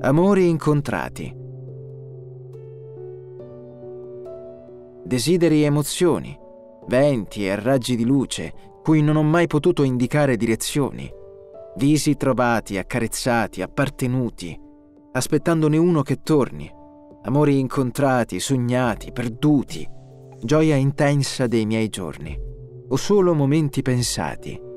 Amori incontrati. Desideri e emozioni, venti e raggi di luce cui non ho mai potuto indicare direzioni, visi trovati, accarezzati, appartenuti, aspettandone uno che torni, amori incontrati, sognati, perduti, gioia intensa dei miei giorni, o solo momenti pensati.